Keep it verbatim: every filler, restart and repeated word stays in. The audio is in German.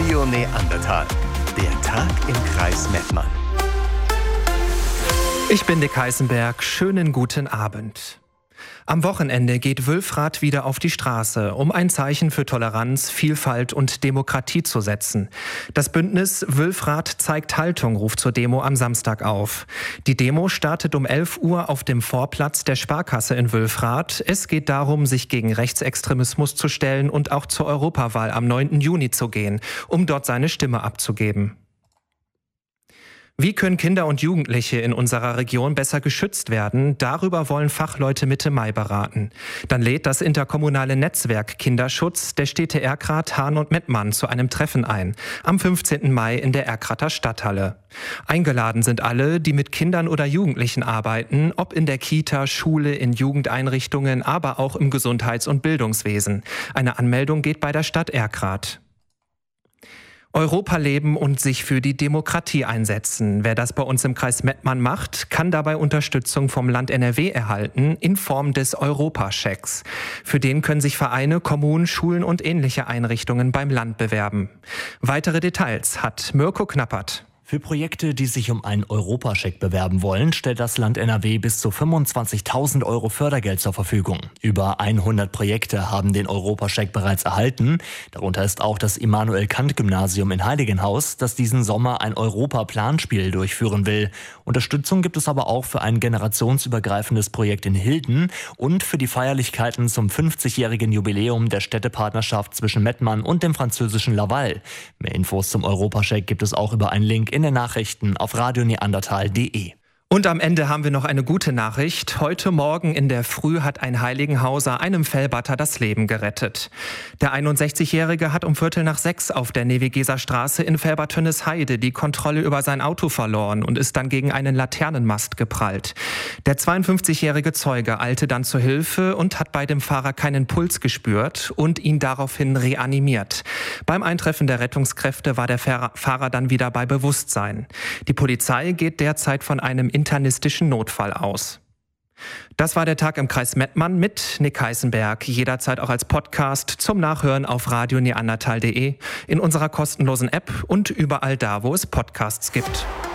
Radio Neandertal. Der Tag im Kreis Mettmann. Ich bin Dick Heisenberg. Schönen guten Abend. Am Wochenende geht Wülfrath wieder auf die Straße, um ein Zeichen für Toleranz, Vielfalt und Demokratie zu setzen. Das Bündnis Wülfrath zeigt Haltung ruft zur Demo am Samstag auf. Die Demo startet um elf Uhr auf dem Vorplatz der Sparkasse in Wülfrath. Es geht darum, sich gegen Rechtsextremismus zu stellen und auch zur Europawahl am neunten Juni zu gehen, um dort seine Stimme abzugeben. Wie können Kinder und Jugendliche in unserer Region besser geschützt werden? Darüber wollen Fachleute Mitte Mai beraten. Dann lädt das interkommunale Netzwerk Kinderschutz der Städte Erkrath, Hahn und Mettmann zu einem Treffen ein. Am fünfzehnten Mai in der Erkrather Stadthalle. Eingeladen sind alle, die mit Kindern oder Jugendlichen arbeiten, ob in der Kita, Schule, in Jugendeinrichtungen, aber auch im Gesundheits- und Bildungswesen. Eine Anmeldung geht bei der Stadt Erkrath. Europa leben und sich für die Demokratie einsetzen. Wer das bei uns im Kreis Mettmann macht, kann dabei Unterstützung vom Land N R W erhalten in Form des Europaschecks. Für den können sich Vereine, Kommunen, Schulen und ähnliche Einrichtungen beim Land bewerben. Weitere Details hat Mirko Knappert. Für Projekte, die sich um einen Europascheck bewerben wollen, stellt das Land N R W bis zu fünfundzwanzigtausend Euro Fördergeld zur Verfügung. Über hundert Projekte haben den Europascheck bereits erhalten. Darunter ist auch das Immanuel-Kant-Gymnasium in Heiligenhaus, das diesen Sommer ein Europa-Planspiel durchführen will. Unterstützung gibt es aber auch für ein generationsübergreifendes Projekt in Hilden und für die Feierlichkeiten zum fünfzigjährigen Jubiläum der Städtepartnerschaft zwischen Mettmann und dem französischen Laval. Mehr Infos zum Europascheck gibt es auch über einen Link in den Nachrichten auf radio neandertal punkt de. Und am Ende haben wir noch eine gute Nachricht. Heute Morgen in der Früh hat ein Heiligenhauser einem Fellbatter das Leben gerettet. Der einundsechzigjährige hat um Viertel nach sechs auf der Nevigeser Straße in Felbertönnesheide die Kontrolle über sein Auto verloren und ist dann gegen einen Laternenmast geprallt. Der zweiundfünfzigjährige Zeuge eilte dann zur Hilfe und hat bei dem Fahrer keinen Puls gespürt und ihn daraufhin reanimiert. Beim Eintreffen der Rettungskräfte war der Fahrer dann wieder bei Bewusstsein. Die Polizei geht derzeit von einem internistischen Notfall aus. Das war der Tag im Kreis Mettmann mit Nick Heisenberg. Jederzeit auch als Podcast zum Nachhören auf radio neandertal punkt de, in unserer kostenlosen App und überall da, wo es Podcasts gibt.